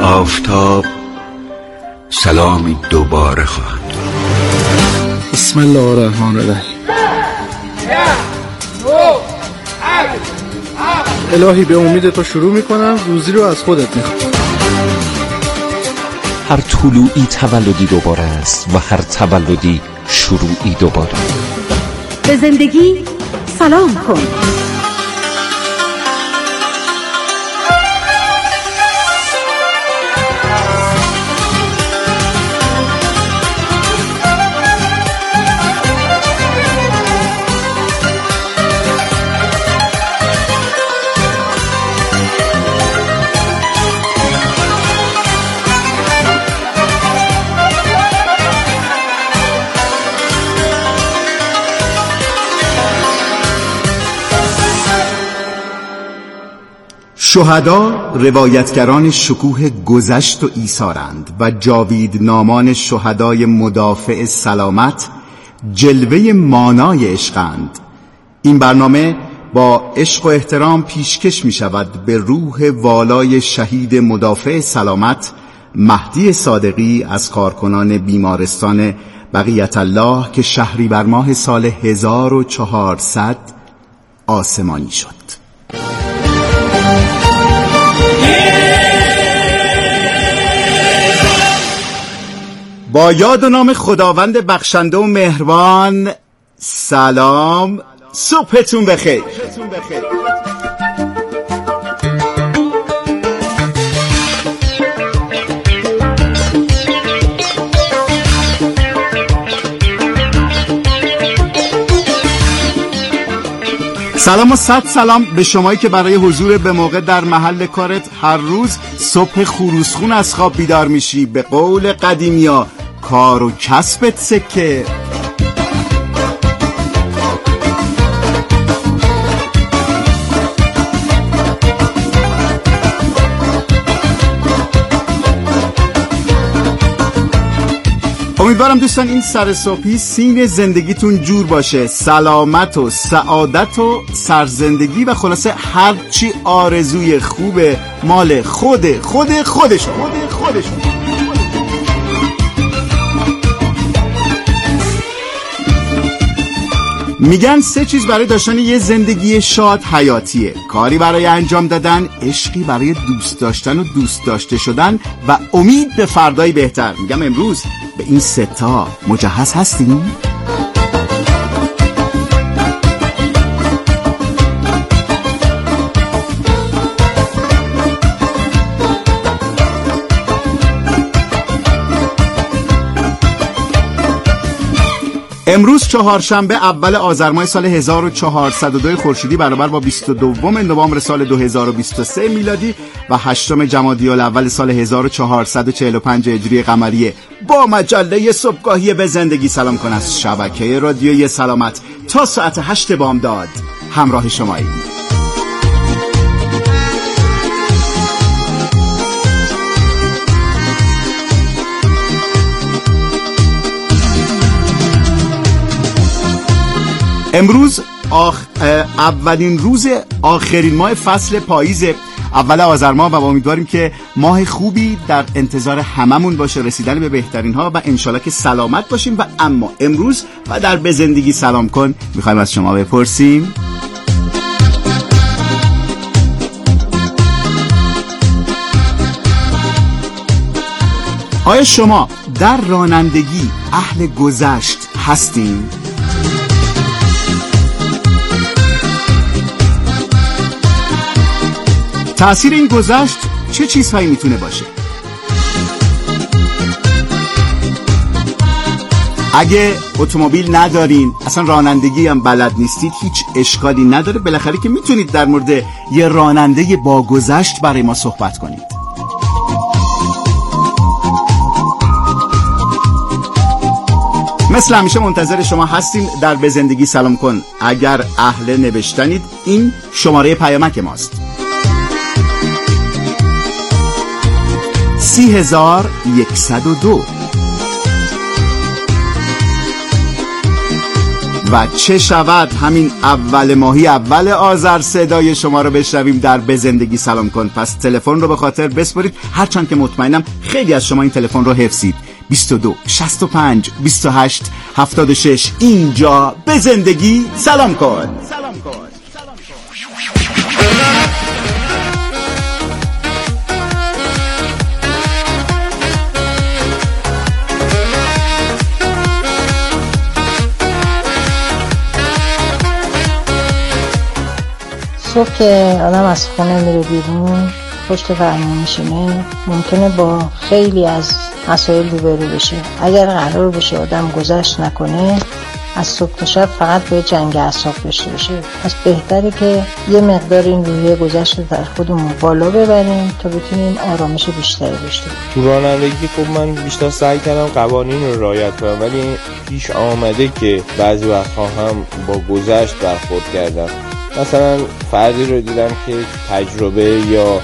آفتاب سلامی دوباره خواهد داد. بسم الله الرحمن الرحیم. الهی به امید تو شروع میکنم، روزی رو از خودت میخوام. هر طلوعی تولدی دوباره است و هر تولدی شروعی دوباره. به زندگی سلام کن. شهدا روایتگران شکوه گذشت و ایثارند و جاویدنامان شهدای مدافع سلامت جلوه مانای عشقند. این برنامه با عشق و احترام پیشکش می شود به روح والای شهید مدافع سلامت مهدی صادقی از کارکنان بیمارستان بقیت الله که شهریور ماه سال 1400 آسمانی شد. با یاد و نام خداوند بخشنده و مهربان، سلام، صبحتون بخیر. سلام و صد سلام به شمایی که برای حضور به موقع در محل کارت هر روز صبح خروسخون از خواب بیدار میشی. به قول قدیمیا کار و کسبت سکه. امیدوارم دوستان این سر صبحی سین زندگیتون جور باشه، سلامت و سعادت و سرزندگی و خلاصه هر چی آرزوی خوبه مال خودشون. میگن 3 چیز برای داشتن یه زندگی شاد حیاتیه: کاری برای انجام دادن، عشقی برای دوست داشتن و دوست داشته شدن و امید به فردای بهتر. میگم امروز به این 3 تا مجهز هستیم؟ امروز چهارشنبه اول آذر ماه سال 1402 خورشیدی برابر با 22 نوامبر سال 2023 میلادی و 8 جمادی الاول سال 1445 هجری قمری با مجله صبحگاهی به زندگی سلام کن از شبکه رادیویی سلامت تا ساعت 8 بامداد همراه شماییم. امروز اولین روز آخرین ماه فصل پاییز، اول آذر ماه، و امیدواریم که ماه خوبی در انتظار هممون باشه، رسیدن به بهترین ها و انشالله که سلامت باشیم. و اما امروز و در به زندگی سلام کن میخوایم از شما بپرسیم آیا شما در رانندگی اهل گذشت هستین؟ تأثیر این گذشت چه چیزهایی میتونه باشه؟ اگه اتومبیل ندارین، اصلا رانندگی هم بلد نیستید، هیچ اشکالی نداره. بالاخره که میتونید در مورد یه راننده با گذشت برای ما صحبت کنید. مثل همیشه منتظر شما هستیم در به زندگی سلام کن. اگر اهل نوشتنید این شماره پیامک ماست: 30102. و چه شود همین اول ماهی اول آذر صدای شما رو بشنویم در به زندگی سلام کن. پس تلفن رو به خاطر بسپرید، هرچند که مطمئنم خیلی از شما این تلفن رو حفظید. 22 65 28 76. اینجا به زندگی سلام کن. صبح که آدم از خونه میره بیرون پشت فرمون میشینه ممکنه با خیلی از مسائل روبرو بشه. اگر قرار بشه آدم گذشت نکنه از صبح تا شب فقط به جنگ اعصاب داشته باشه. پس بهتره که یه مقدار این روحیه گذشت رو در خودمون بالا ببریم تا بتونیم آرامش بیشتری داشته باشیم. تو رانندگی خب من بیشتر سعی کردم قوانین رو رعایت کنم، ولی پیش آمده که بعضی وقتها هم با گذشت برخورد کردم. مثلا فردی رو دیدم که تجربه یا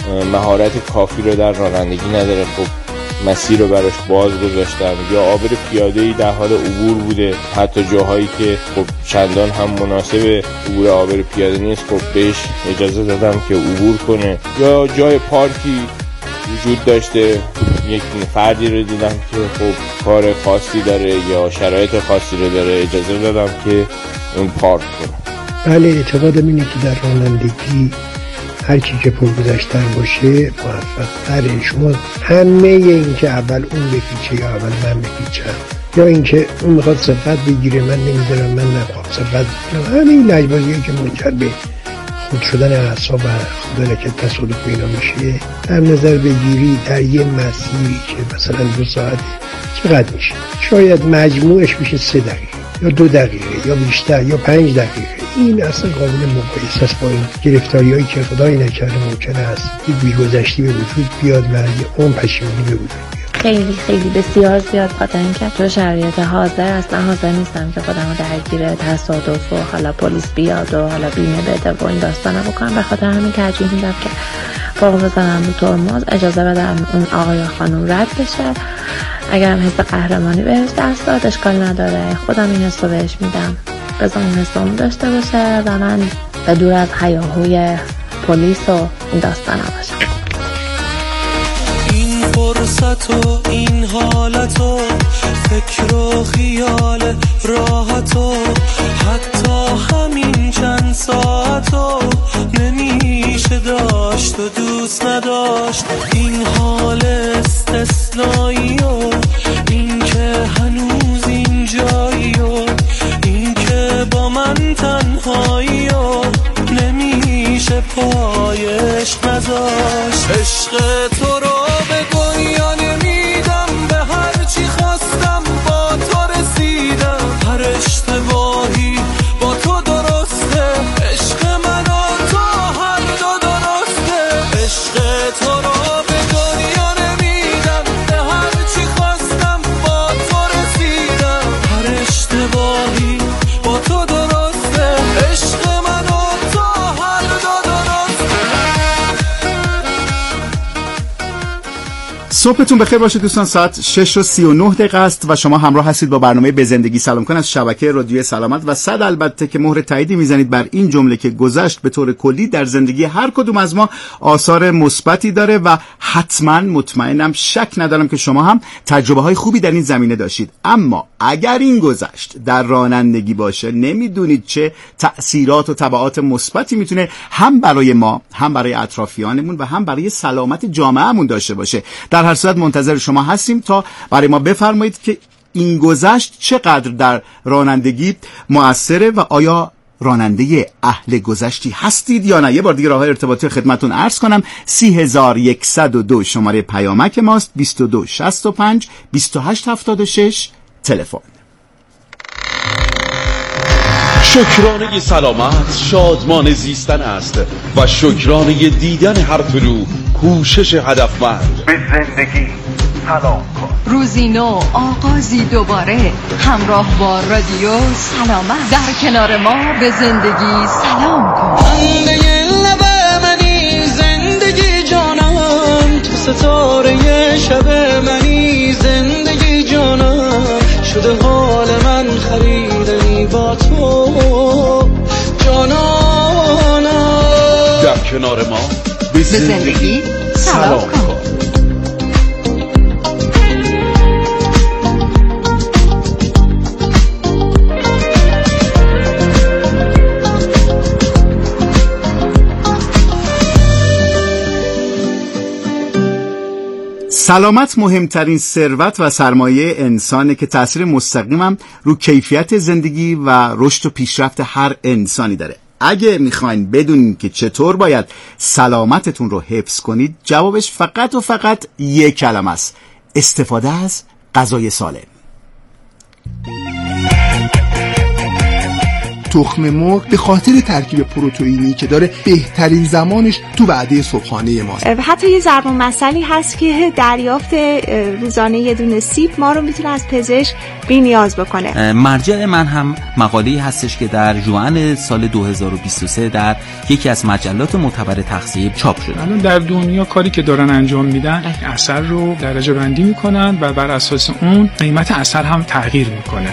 مهارت کافی رو در رانندگی نداره، خب مسیر رو براش باز گذاشتم، یا عابر پیاده‌ای در حال عبور بوده، حتی جاهایی که خب چندان هم مناسب عبور عابر پیاده نیست، خب بهش اجازه دادم که عبور کنه. یا جای پارکی وجود داشته، یک فردی رو دیدم که خب کار خاصی داره یا شرایط خاصی رو داره، اجازه دادم که اون پارک کنه. بله، اعتقادم اینه که در رانندگی هر کی که پرگذشتر باشه موفق تره. شما همه این که اول اون بپیچه یا اول من بپیچم، یا اینکه اون میخواد سبقت بگیره من نمیدارم، من نخوام سبقت بگیرم، همه این لجبازیه که منجر به خود شدن اعصاب و خدا لکه تصادف اینا میشه در نظر بگیری در یه مسیری که مثلا 2 ساعت چقدر میشه؟ شاید مجموعش میشه 3 دقیقه یا 2 دقیقه یا بیشتر یا 5 دقیقه. این اصلا قابل مقایسه است با این گرفتاریایی که خدای نکرده ممکنه است یه بی‌گذشتی به وجود بیاد و یه اون پشیمانی به وجود بیاد. خیلی بسیار زیاد، خاطر اینکه تو شرایط حاضر اصلا حاضر نیستم که خودم رو درگیر تصادف و حالا پلیس بیاد و حالا بیمه بده و این داستانا بکنم. به خاطر همین ترجیح میدم که فوق بزنم رو ترمز، اجازه بدم اون آقای خانم رد بشه. اگرم حس قهرمانی بهش دست داد اشکال نداره، خودم این حس رو بهش میدم، بذار اون حسام داشته باشه و من به دور از هیاهوی پلیس و این داستان باشم. این فرصت و این حالت و فکر و خیال راحت و حتی همین چند ساعت و نمیشه داشت و دوست نداشت. این حال استثنایی و این که هنوز این جایی و این که با من تنهایی و نمیشه پایش نذاشت. عشق تو رو به دنیا نمیدم، به هر چی خواستم با تو رسیدم، هر اشتباهی با تو درسته، عشق من و تو هر دو درسته. عشق تو رو به دنیا نمیدم، به هر چی خواستم با تو رسیدم، هر اشتباهی با تو درسته، عشق من و تو هر دو درسته. صبحتون بخیر باشه دوستان. ساعت 6:39 است و شما همراه هستید با برنامه به زندگی سلام کن از شبکه رادیو سلامت و 100 البته که مهر تاییدی میزنید بر این جمله که گذشت به طور کلی در زندگی هر کدوم از ما آثار مثبتی داره و حتما مطمئنم شک ندارم که شما هم تجربه های خوبی در این زمینه داشتید. اما اگر این گذشت در رانندگی باشه نمیدونید چه تأثیرات و تبعات مثبتی میتونه هم برای ما، هم برای اطرافیانمون و هم برای سلامت جامعهمون داشته باشه. در هر صورت منتظر شما هستیم تا برای ما بفرمایید که این گذشت چقدر در رانندگی مؤثره و آیا راننده اهل گذشتی هستید یا نه. یه بار دیگه راههای ارتباطی خدمتتون عرض کنم. 30102 شماره پیامک ماست، 22 65 28 76 تلفن. شکرانه سلامت شادمان زیستن است و شکرانه دیدن هر طلوع کوشش هدفمند. به زندگی سلام کن. روزی نو، آغازی دوباره، همراه با رادیو سلامت، در کنار ما به زندگی سلام کن. خنده لب منی زندگی جانم، تو ستاره شب منی زندگی جانم، شده حال من خریدنی با تو جانانم. در کنار ما به زندگی سلام کن. سلامت مهمترین ثروت و سرمایه انسانه که تأثیر مستقیم هم رو کیفیت زندگی و رشد و پیشرفت هر انسانی داره. اگه میخواین بدونین که چطور باید سلامتتون رو حفظ کنید، جوابش فقط و فقط یک کلمه است: استفاده از غذای سالم. تخم مرغ به خاطر ترکیب پروتئینی که داره بهترین زمانش تو وعده صبحانه ماست. حتی یه ضرب المثلی هست که دریافت روزانه یه دونه سیب ما رو میتونه از پزشک بی نیاز بکنه. مرجع من هم مقاله‌ای هستش که در ژوئن سال 2023 در یکی از مجلات معتبر تغذیه چاپ شده. الان در دنیا کاری که دارن انجام میدن اثر رو درجه بندی میکنن و بر اساس اون قیمت اثر هم تغییر میکنه.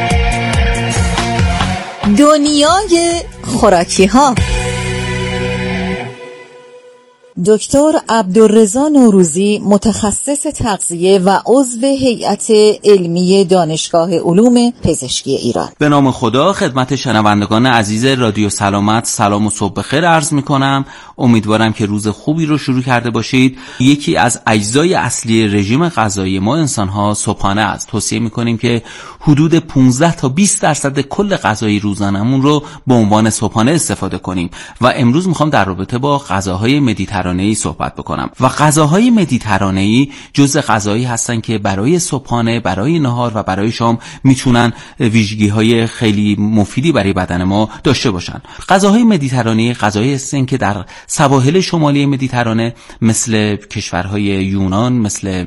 دنیای خوراکی ها. دکتر عبدالرضا نوروزی، متخصص تغذیه و عضو هیئت علمی دانشگاه علوم پزشکی ایران. به نام خدا خدمت شنوندگان عزیز رادیو سلامت سلام و صبح بخیر عرض میکنم. امیدوارم که روز خوبی رو شروع کرده باشید. یکی از اجزای اصلی رژیم غذایی ما انسان‌ها صبحانه است. توصیه میکنیم که حدود 15 تا 20% کل غذای روزانمون رو به عنوان صبحانه استفاده کنیم و امروز میخوام در رابطه با غذاهای مدیترانه‌ای صحبت بکنم. و غذاهای مدیترانه‌ای جزء غذایی هستن که برای صبحانه، برای نهار و برای شام میتونن ویژگی‌های خیلی مفیدی برای بدن ما داشته باشن. غذاهای مدیترانه‌ای غذایی هستن که در سواحل شمالی مدیترانه مثل کشورهای یونان، مثل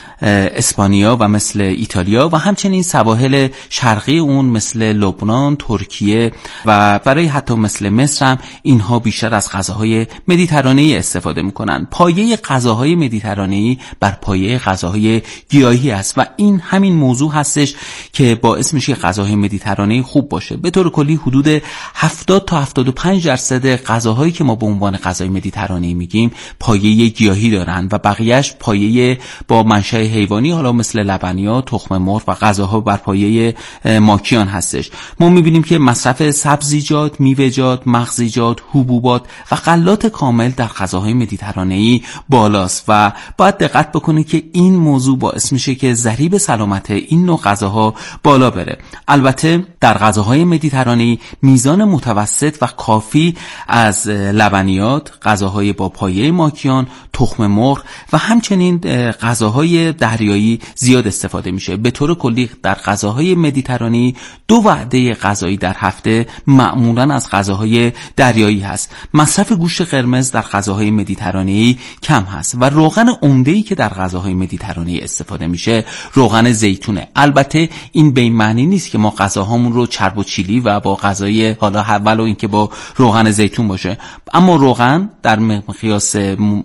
اسپانیا و مثل ایتالیا و همچنین سواحل شرقی اون مثل لبنان، ترکیه و برای حتی مثل مصر هم اینها بیشتر از غذاهای مدیترانه‌ای استفاده میکنن. پایه غذاهای مدیترانه‌ای بر پایه غذاهای گیاهی است و این همین موضوع هستش که باعث میشه غذاهای مدیترانه‌ای خوب باشه. به طور کلی حدود 70 تا 75% غذاهایی که ما به عنوان غذای مدیترانه‌ای میگیم پایه گیاهی دارن و بقیه‌اش پایه با منشأ حیوانی، حالا مثل لبنیات، تخم مرغ و غذاها بر پایه ماکیان هستش. ما میبینیم که مصرف سبزیجات، میوه‌جات، مغزیجات، حبوبات و غلات کامل در غذاهای مدیترانه‌ای بالاست و باید دقت بکنید که این موضوع باعث میشه که ضریب سلامت این نوع غذاها بالا بره. البته در غذاهای مدیترانه‌ای میزان متوسط و کافی از لبنیات، غذاهای با پایه ماکیان، تخم مرغ و همچنین غذاهای دریایی زیاد استفاده میشه. به طور کلی در غذاهای مدیترانه‌ای 2 وعده غذایی در هفته معمولاً از غذاهای دریایی هست. مصرف گوشت قرمز در غذاهای مدیترانه‌ای کم هست و روغن عمده‌ای که در غذاهای مدیترانه‌ای استفاده میشه روغن زیتونه. البته این به این معنی نیست که ما غذاهامون رو چرب و چیلی و با غذای حالا ولو اینکه با روغن زیتون باشه، اما روغن در مقیاس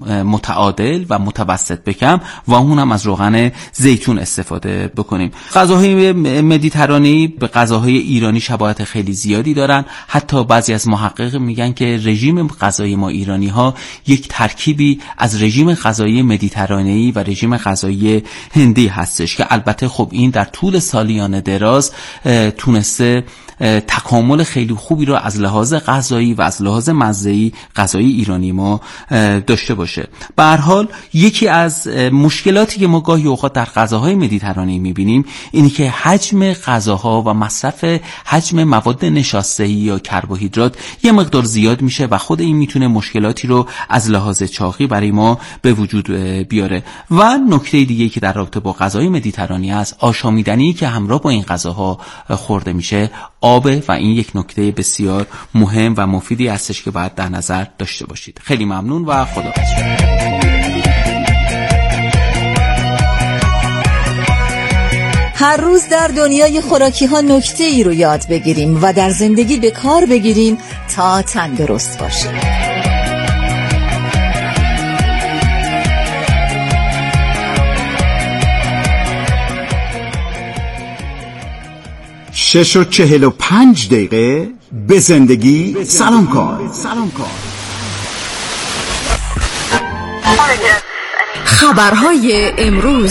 متعادل و متوسط بکم و اونم از روغن زیتون استفاده بکنیم. غذاهای مدیترانه‌ای به غذاهای ایرانی شباهت خیلی زیادی دارن. حتی بعضی از محقق میگن که رژیم غذایی ما ایرانی‌ها یک ترکیبی از رژیم غذایی مدیترانه‌ای و رژیم غذایی هندی هستش که البته خب این در طول سالیان دراز تونسته تکامل خیلی خوبی رو از لحاظ غذایی و از لحاظ مزه‌ای غذای ایرانی ما داشته باشه. به هر حال یکی از مشکلاتی که ما گاهی اوقات در غذاهای مدیترانه‌ای می‌بینیم اینه که حجم غذاها و مصرف حجم مواد نشاسته‌ای یا کربوهیدرات یه مقدار زیاد میشه و خود این میتونه مشکلاتی رو از لحاظ چاقی برای ما به وجود بیاره. و نکته دیگه که در رابطه با غذای مدیترانه‌ای است، آشامیدنی که همراه با این غذاها خورده میشه آبه و این یک نکته بسیار مهم و مفیدی هستش که باید در نظر داشته باشید. خیلی ممنون و خداحافظ. هر روز در دنیای خوراکی ها نکته ای رو یاد بگیریم و در زندگی به کار بگیریم تا تندرست باشیم. 6:45 به زندگی سلام کن. خبرهای امروز.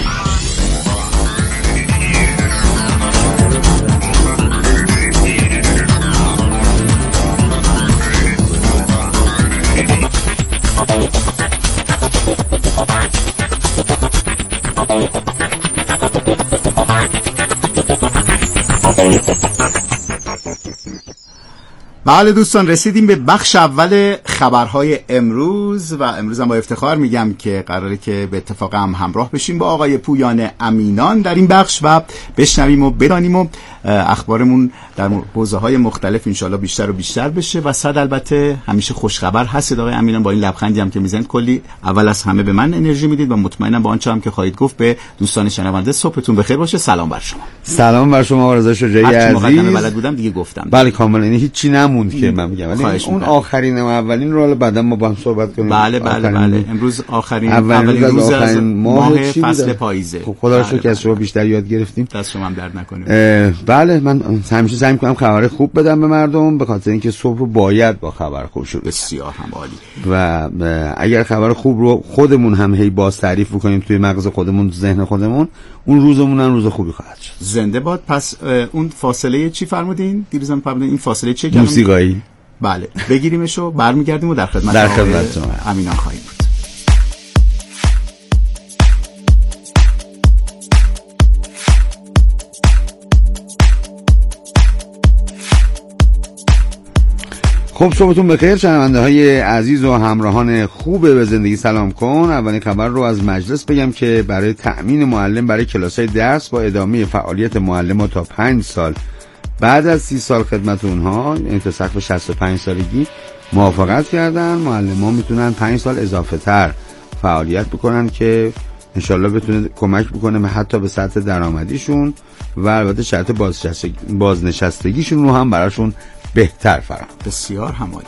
بله دوستان، رسیدیم به بخش اول خبرهای امروز و امروز هم با افتخار میگم که قراره که به اتفاق هم همراه بشیم با آقای پویان امینان در این بخش و بشنویم و بدانیم و اخبارمون در حوزه‌های مختلف انشالله بیشتر و بیشتر بشه و صد البته همیشه خوشخبر هستید آقای امینان. با این لبخندی هم که میزنید کلی اول از همه به من انرژی میدید و مطمئنم با آنچه هم که خواهید گفت به دوستان شنونده صبحتون بخیر باشه. سلام بر شما. سلام بر شما رضا شجاعی عزیز. مقدمه بلد بودم دیگه گفتم. بله کاملا، این هیچی نموند که من میگم، ولی اون آخرین و اولین رو بعدا ما با هم صحبت کنیم. بله امروز اولین روز از ماه فصل پاییزه. خب خدا رو شکر از شما بیشتر یاد گرفتیم. دست شما هم درد نکنه. بله من همیشه سعی می‌کنم خبر خوب بدم به مردم، به خاطر اینکه صبح رو باید با خبر خوب شروع. بسیار هم عالی. و اگر خبر خوب رو خودمون هم هی باز تعریف بکنیم توی مغز خودمون، ذهن خودمون، اون روزمون هم روز خوبی خواهد شد. زنده باد. پس اون فاصله چی فرمودین؟ دیروزم فرمودین این فاصله چه؟ موسیقایی. بله بگیریمشو برمیگردیم و در خدمت امینان خواهیم بود. خب صبحتون بخیر شنونده های عزیز و همراهان خوب به زندگی سلام کن. اولین خبر رو از مجلس بگم که برای تأمین معلم برای کلاس‌های درس با ادامه فعالیت معلم تا 5 سال بعد از 30 سال خدمت اونها، یعنی تا سقف 65 سالگی موافقت کردن. معلم‌ها میتونن 5 سال اضافه تر فعالیت بکنن که انشالله بتونه کمک بکنه حتی به سطح درآمدیشون و البته شرط بازنشستگیشون رو هم براشون بهتر فراهم. بسیار همالی.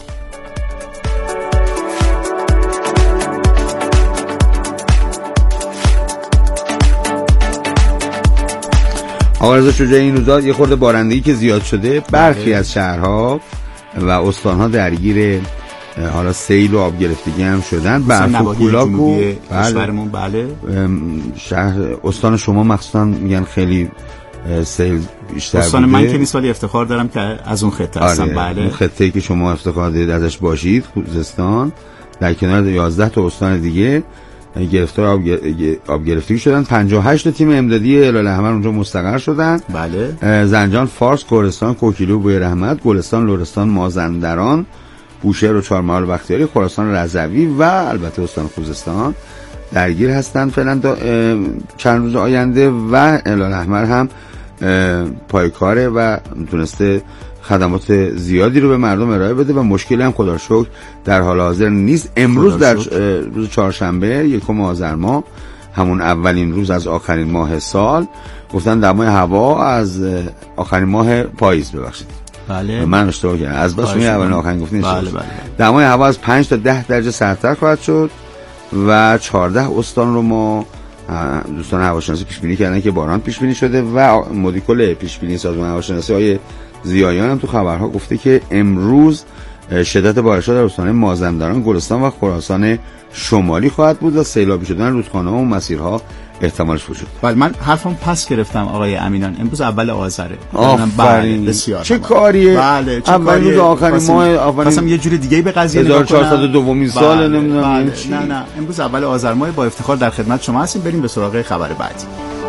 آقا رضا شجاعی، این روزا یه خورده بارندگی که زیاد شده، برخی از شهرها و استانها درگیر حالا سیل و آب گرفتگی هم شدن. برف و کولاک و کشورمون بله شهر استان شما مخصوصا میگن خیلی سیل بیشتر بوده. استان من که نیست ولی افتخار دارم که از اون خطه هستم. بله اون خطه‌ای که شما افتخار دارید ازش باشید، خوزستان، در کنار 11 تا استان دیگه گرفتار آب گرفتگی شدن. 58 تیم امدادی هلال احمر اونجا مستقر شدن. بله زنجان، فارس، کردستان، کوکیلو، بوی رحمت، گلستان، لرستان، مازندران، بوشهر و چهارمحال بختیاری، خراسان رضوی و البته استان خوزستان درگیر هستند فعلا چند روز آینده و هلال احمر هم پایکاره و تونسته خدمات زیادی رو به مردم ارائه بده و مشکلی هم خدا رو شکر در حال حاضر نیست. امروز در روز چهارشنبه 1 آذر ماه، همون اولین روز از آخرین ماه سال، گفتن دمای هوا از آخرین ماه پاییز، ببخشید بله من اشتباه کردم، از بس می اولین آخرین گفتین. بله. دمای هوا از 5 تا 10 درجه سردتر خواهد شد و 14 استان رو ما دوستان هواشناسی پیش بینی کردن که باران پیش بینی شده و مدیر کل پیش بینی سازمان هواشناسی های زیایان هم تو خبرها گفته که امروز شدت بارش‌ها در استان مازندران، گلستان و خراسان شمالی خواهد بود و سیلابی شدن رودخانه‌ها و مسیرها احتمالش وجود داره. بله من حرفم پس گرفتم آقای امینان، امروز اول آذره. بله بسیار چه کاریه؟ بله اول روز آخرین ماه مثلا یه جوری دیگه به قضیه نگاه کنم. 1402 سال نمیدونم نه امروز اول آذر ماه، با افتخار در خدمت شما هستیم. بریم به سراغ خبر بعدی.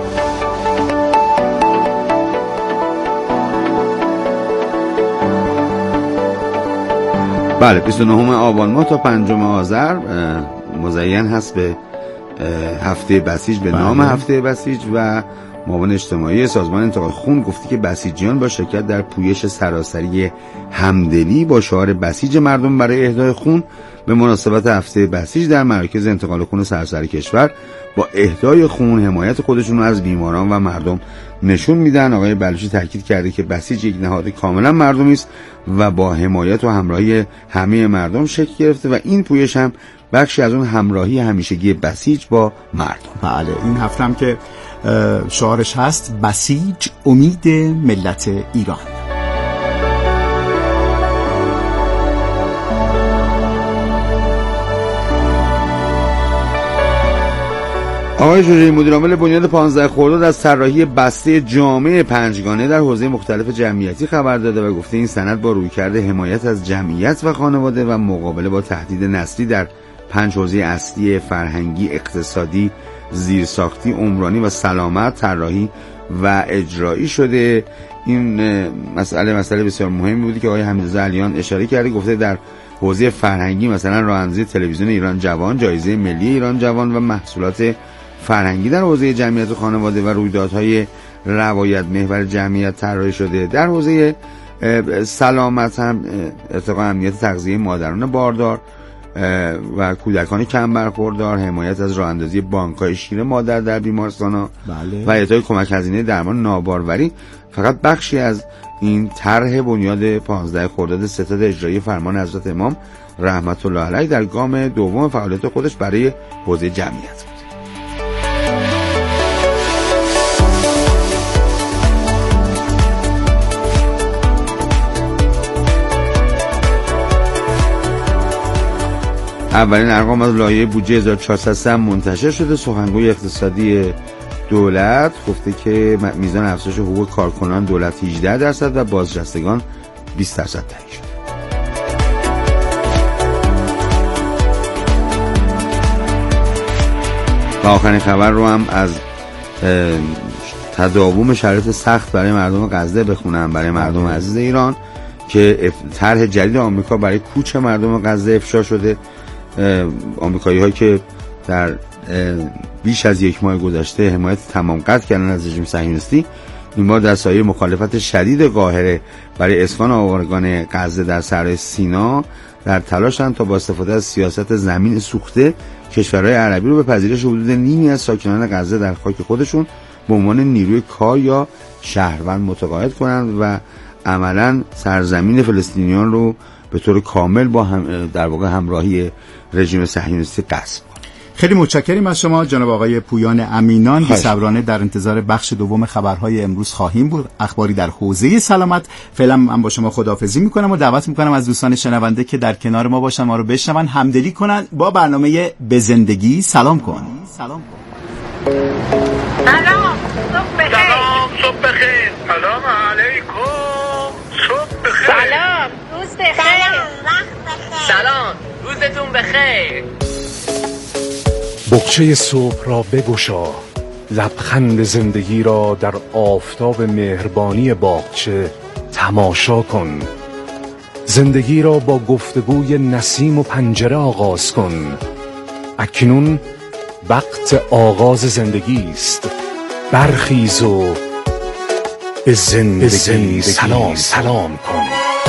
بله 29 آبان ماه تا 5 آذر مزین هست به هفته بسیج، به نام هفته بسیج و معاون اجتماعی سازمان انتقال خون گفتی که بسیجیان با شرکت در پویش سراسری همدلی با شعار بسیج مردم برای اهدای خون به مناسبت هفته بسیج در مراکز انتقال خون سراسری کشور با اهدای خون حمایت خودشون از بیماران و مردم نشون میدن. آقای بلوچی تاکید کرده که بسیج یک نهاد کاملا مردمی است و با حمایت و همراهی همه مردم شکل گرفته و این پویش هم بخشی از اون همراهی همیشگی بسیج با مردم. بله این هفته هم که شعارش هست بسیج امید ملت ایران. آقای شجاعی مدیرعامل بنیاد 15 خرداد از طراحی بسته جامع پنجگانه در حوزه مختلف جمعیتی خبر داده و گفته این سند با رویکرد حمایت از جمعیت و خانواده و مقابله با تهدید نسلی در 5 حوزه اصلی فرهنگی، اقتصادی، زیرساختی، عمرانی و سلامت طراحی و اجرایی شده. این مسئله بسیار مهمی بودی که آقای حمیدرضا علیان اشاره کرده. گفته در حوزه فرهنگی مثلا راه‌اندازی تلویزیون ایران جوان، جایزه ملی ایران جوان و محصولات فرهنگی در حوزه جمعیت و خانواده و رویدادهای روایت محور جمعیت طراحی شده. در حوزه سلامت هم ارتقاء امنیت تغذیه مادران باردار و کودکان کم برخوردار، حمایت از راه اندازی بانک‌های شیر مادر در بیمارستان‌ها و اعطای کمک هزینه درمان ناباروری فقط بخشی از این طرح بنیاد 15 خرداد ستاد اجرایی فرمان حضرت امام رحمت الله علیه در گام دوم فعالیت خودش برای حوزه جمعیت. اولین ارقام از لایحه بودجه 1403 منتشر شده. سخنگوی اقتصادی دولت گفته که میزان افزایش حقوق کارکنان دولت 18% و بازنشستگان 20% تعیین شده. و آخرین خبر رو هم از تداوم شرایط سخت برای مردم غزه بخونم، برای مردم عزیز ایران، که طرح جدید آمریکا برای کوچ مردم غزه افشا شده. آمریکایی ها که در بیش از 1 ماه گذشته حمایت تمام قطع کردن از رژیم صهیونیستی، این بار در سایه مخالفت شدید قاهره برای اسکان آوارگان غزه در صحرای سینا در تلاشند تا با استفاده از سیاست زمین سوخته کشورهای عربی رو به پذیرش حدود نیمی از ساکنان غزه در خاک خودشون به عنوان نیروی کار یا شهروند متقاعد کنند و عملاً سرزمین فلسطینیان رو به طور کامل با در واقع همراهی رژیم صهیونیستی غصب. خیلی متشکریم از شما جناب آقای پویان امینان. بی‌صبرانه در انتظار بخش دوم خبرهای امروز خواهیم بود، اخباری در حوزه سلامت. فعلا من با شما خداحافظی میکنم و دعوت میکنم از دوستان شنونده که در کنار ما باشن ما رو بشنون، همدلی کنن با برنامه به زندگی سلام کن. سلام، صبح بخیر. سلام علیکم. صبح بخیر. سلام، روز بخیر. سلام، روزتون بخیر. بقچه صبح را بگشا، لبخند زندگی را در آفتاب مهربانی باغچه تماشا کن. زندگی را با گفتگوی نسیم و پنجره آغاز کن. اکنون وقت آغاز زندگی است. برخیز و به زندگی سلام کن.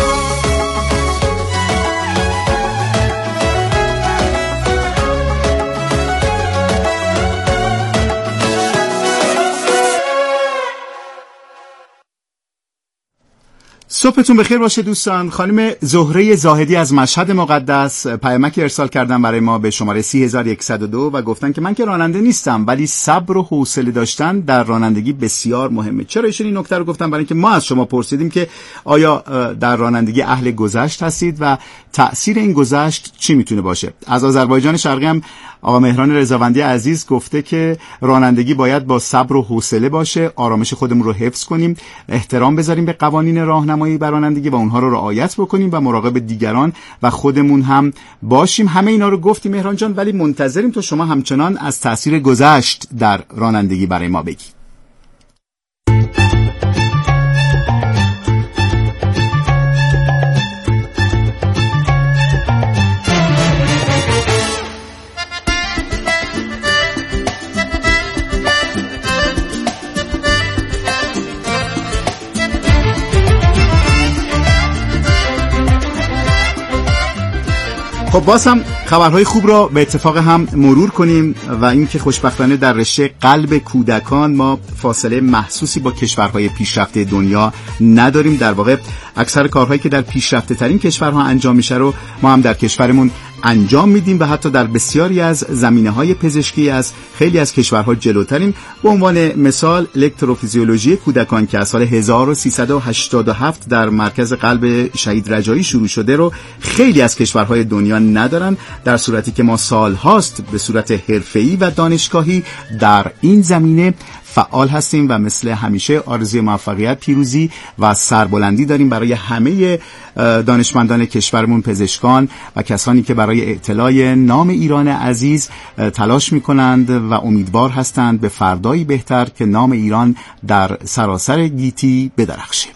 صبحتون بخیر باشه دوستان. خانم زهره زاهدی از مشهد مقدس پیامکی ارسال کردن برای ما به شماره 3102 و گفتن که من که راننده نیستم ولی صبر و حوصله داشتن در رانندگی بسیار مهمه. چرا ایشون این نکته رو گفتن؟ برای اینکه ما از شما پرسیدیم که آیا در رانندگی اهل گذشت هستید و تأثیر این گذشت چی میتونه باشه. از آذربایجان شرقی هم آقا مهران رضاوندی عزیز گفته که رانندگی باید با صبر و حوصله باشه، آرامش خودمون رو حفظ کنیم، احترام بذاریم به قوانین راهنمایی بر رانندگی و اونها رو رعایت بکنیم و مراقب دیگران و خودمون هم باشیم. همه اینا رو گفتی مهران جان، ولی منتظریم تو شما همچنان از تأثیر گذشت در رانندگی برای ما بگی. خب باز هم خبرهای خوب را به اتفاق هم مرور کنیم و اینکه خوشبختانه در رشته قلب کودکان ما فاصله محسوسی با کشورهای پیشرفته دنیا نداریم. در واقع اکثر کارهایی که در پیشرفته ترین کشورها انجام میشه رو ما هم در کشورمون انجام میدیم و حتی در بسیاری از زمینه‌های پزشکی از خیلی از کشورها جلوتریم. به عنوان مثال الکتروفیزیولوژی کودکان که از سال 1387 در مرکز قلب شهید رجایی شروع شده رو خیلی از کشورهای دنیا ندارن، در صورتی که ما سالهاست به صورت حرفه‌ای و دانشگاهی در این زمینه فعال هستیم و مثل همیشه آرزوی موفقیت، پیروزی و سربلندی داریم برای همه دانشمندان کشورمون، پزشکان و کسانی که برای اعتلاء نام ایران عزیز تلاش می‌کنند و امیدوار هستند به فردایی بهتر که نام ایران در سراسر گیتی بدرخشه.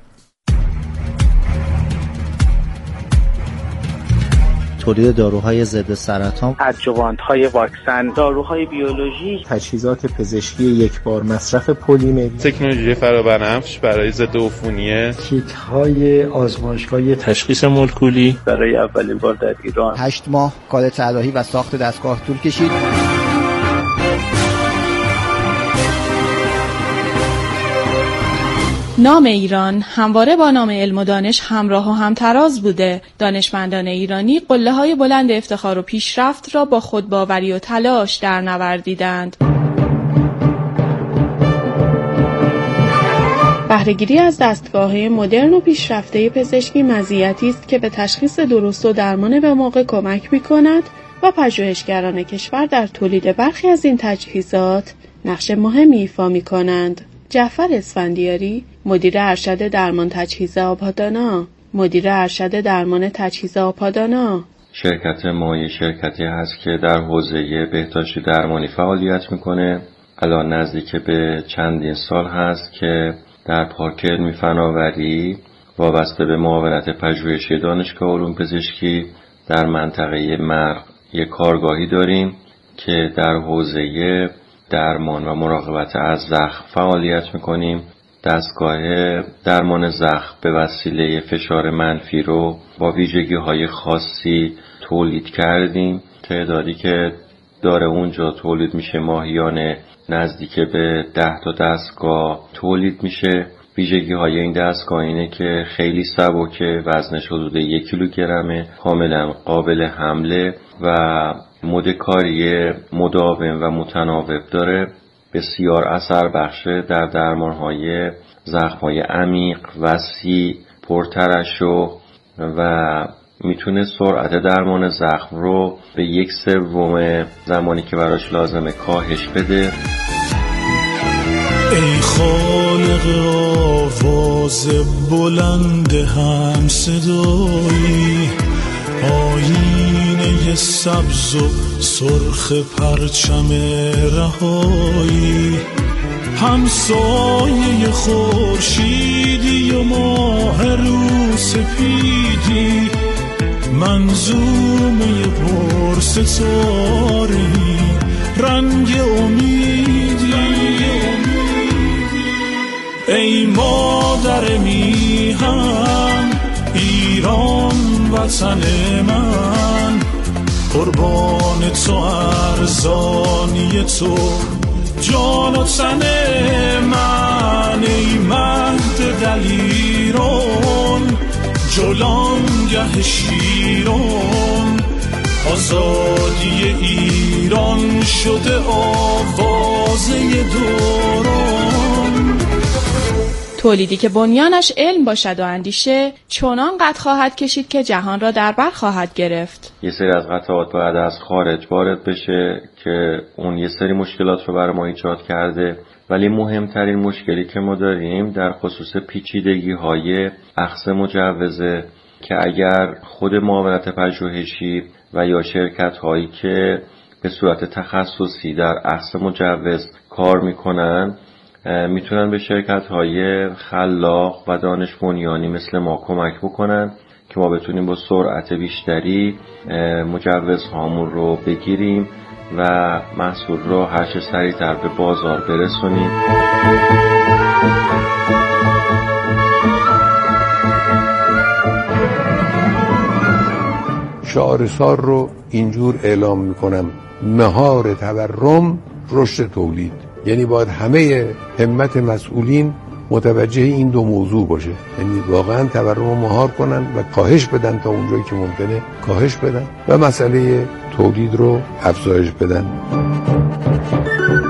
تولید داروهای ضد سرطان، ادجوانت‌های واکسن، داروهای بیولوژیک، تجهیزات پزشکی یکبار مصرف پلیمری، تکنولوژی فرابنفش برای ضد عفونی، کیت‌های آزمایشگاهی تشخیص مولکولی برای اولین بار در ایران. 8 ماه کار طراحی و ساخت دستگاه طول کشید. نام ایران همواره با نام علم و دانش همراه و همتراز بوده. دانشمندان ایرانی قله‌های بلند افتخار و پیشرفت را با خودباوری و تلاش در نوردیدند. بهره‌گیری از دستگاه‌های مدرن و پیشرفته پزشکی مزیتی است که به تشخیص درست و درمان به موقع کمک می‌کند و پژوهشگران کشور در تولید برخی از این تجهیزات نقش مهمی ایفا می‌کنند. جعفر اسفندیاری، مدیر ارشد درمان تجهیز آبادانا. شرکت ما یه شرکتی هست که در حوزه بهداشتی درمانی فعالیت میکنه. الان نزدیک به چندین سال هست که در پارک علمی فناوری وابسته به معاونت پژوهشی دانشگاه علوم پزشکی در منطقه مرغ یک کارگاهی داریم که در حوزه درمان و مراقبت از زخم فعالیت میکنیم. دستگاه درمان زخم به وسیله فشار منفی رو با ویژگی‌های خاصی تولید کردیم. تعدادی که داره اونجا تولید میشه ماهیانه نزدیک به 10 تا دستگاه تولید میشه. ویژگی‌های این دستگاه اینه که خیلی سبکه، وزنش حدود 1 کیلوگرمه، کاملا قابل حمله و مد کاری مداوم و متناوب داره. بسیار اثر بخشه در درمان‌های زخم‌های عمیق، وسیع، پرترشح و میتونه سرعت درمان زخم رو به 1/3 زمانی که براش لازمه کاهش بده. ای خالق آواز بلند هم صدایی، آینه سبز و سرخ پرچم رهایی، همسایه خورشیدی و ماه رو سپیدی، منظومه پرستاری، رنگ امیدی. ای مادر میهن ایران وطن من، قربان تو ارزانی تو جان و تن من. ای مهد دلیران جولانگه شیران، آزادی ایران شده آوازه دوران. تولیدی که بنیانش علم باشد و اندیشه، چنان قد خواهد کشید که جهان را در بر خواهد گرفت. یه سری از قطعات باید از خارج وارد بشه که اون یه سری مشکلات رو برای ما ایجاد کرده، ولی مهمترین مشکلی که ما داریم در خصوص پیچیدگی‌های اخذ مجوزه که اگر خود معاونت پژوهشی و یا شرکت‌هایی که به صورت تخصصی در اخذ مجوز کار میکنن میتونن به شرکت‌های خلاق و دانش بنیانی مثل ما کمک بکنن که ما بتونیم با سرعت بیشتری مجوزهامون رو بگیریم و محصول رو هر چه سریعتر به بازار برسونیم. شعارسار رو اینجور اعلام میکنم: مهار تورم رشد تولید. یعنی باید همه همت مسئولین متوجه این دو موضوع باشه، یعنی واقعا تورم رو مهار کنن و کاهش بدن تا اونجایی که ممکنه کاهش بدن و مسئله تولید رو افزایش بدن.